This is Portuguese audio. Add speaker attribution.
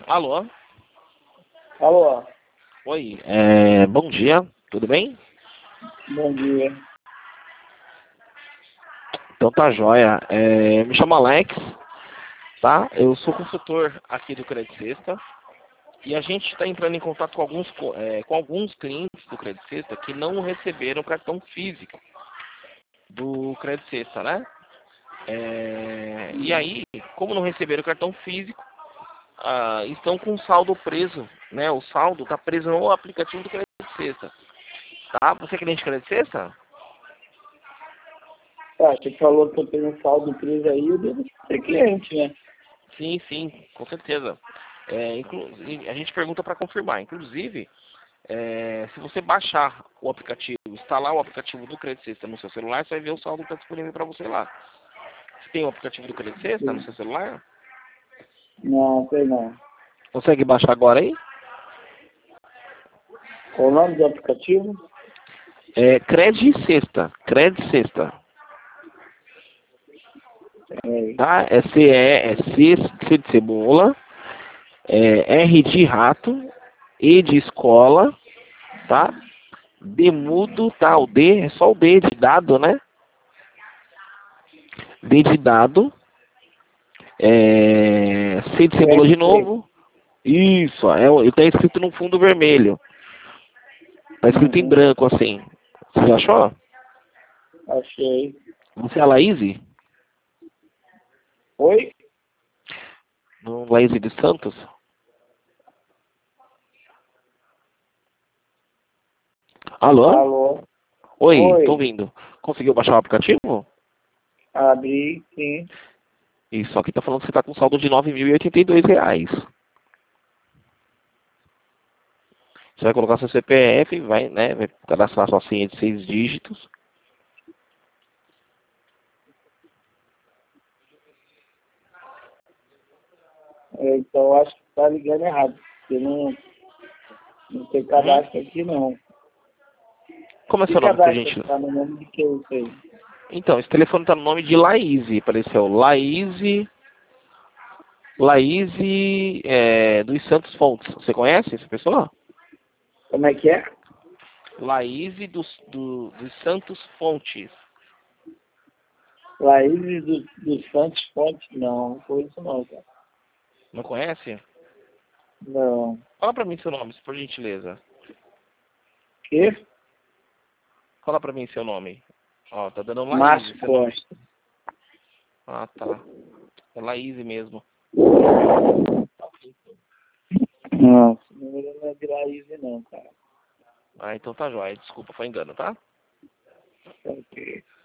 Speaker 1: Alô?
Speaker 2: Alô,
Speaker 1: Oi, bom dia, tudo bem?
Speaker 2: bom dia.
Speaker 1: Então tá joia. Me chamo Alex, tá? Eu sou consultor aqui do Credit Sexta e a gente está entrando em contato com alguns clientes do Credit Sexta que não receberam cartão físico do Credit Sexta, né? E aí, como não receberam cartão físico, estão com o saldo preso, né? O saldo está preso no aplicativo do Credit Sexta, tá? Você é cliente do Credit Sexta?
Speaker 2: Tá, você falou que eu tenho um saldo preso aí, eu devo ser cliente, né?
Speaker 1: Sim, sim, com certeza. A gente pergunta para confirmar. Inclusive, se você baixar o aplicativo, instalar o aplicativo do Credit Sexta no seu celular, você vai ver o saldo que está disponível para você lá. Você tem o aplicativo do Credit Sexta no
Speaker 2: Sim.
Speaker 1: seu celular?
Speaker 2: Não, sei não.
Speaker 1: Consegue baixar agora aí?
Speaker 2: Qual o nome do aplicativo?
Speaker 1: Credit Sexta. Credit Sexta.
Speaker 2: É,
Speaker 1: Tá? C de cebola, R de rato, E de escola, tá? D mudo, tá? O D é só o D de dado, né? D de dado. C de cebola de
Speaker 2: CRC.
Speaker 1: novo. Isso, ele tá escrito no fundo vermelho. Tá escrito em
Speaker 2: Uhum,
Speaker 1: branco assim. Você já achou?
Speaker 2: achei.
Speaker 1: Você é a Laís?
Speaker 2: Oi?
Speaker 1: No Laís de Santos? Alô?
Speaker 2: Alô?
Speaker 1: Oi, tô
Speaker 2: Oi?
Speaker 1: ouvindo. Conseguiu baixar o aplicativo?
Speaker 2: Abri, sim.
Speaker 1: Isso, aqui tá falando que você tá com saldo de R$ 9.082. Você vai colocar seu CPF, vai, né? Vai cadastrar sua senha de 6 dígitos.
Speaker 2: Então eu acho que tá ligando errado, porque não tem
Speaker 1: Uhum.
Speaker 2: cadastro aqui não.
Speaker 1: Como é
Speaker 2: Que
Speaker 1: seu nome, por
Speaker 2: cadastro
Speaker 1: gentileza?
Speaker 2: tá no nome de que eu sei?
Speaker 1: Então, esse telefone tá no nome de Laís. Apareceu Laís dos Santos Fontes. Você conhece essa pessoa?
Speaker 2: Como é que é?
Speaker 1: Laís dos Santos Fontes.
Speaker 2: Laís dos Santos Fontes? Não conheço não, cara.
Speaker 1: Não conhece?
Speaker 2: Não.
Speaker 1: Fala pra mim seu nome, por gentileza.
Speaker 2: Que?
Speaker 1: Fala pra mim seu nome. Ó, tá dando Laís
Speaker 2: Márcio
Speaker 1: seu nome.
Speaker 2: Costa.
Speaker 1: Ah, tá. É Laís mesmo.
Speaker 2: Não, esse número não é de Laís não, cara.
Speaker 1: Ah, então tá jóia. Desculpa, foi engano, tá?
Speaker 2: Ok.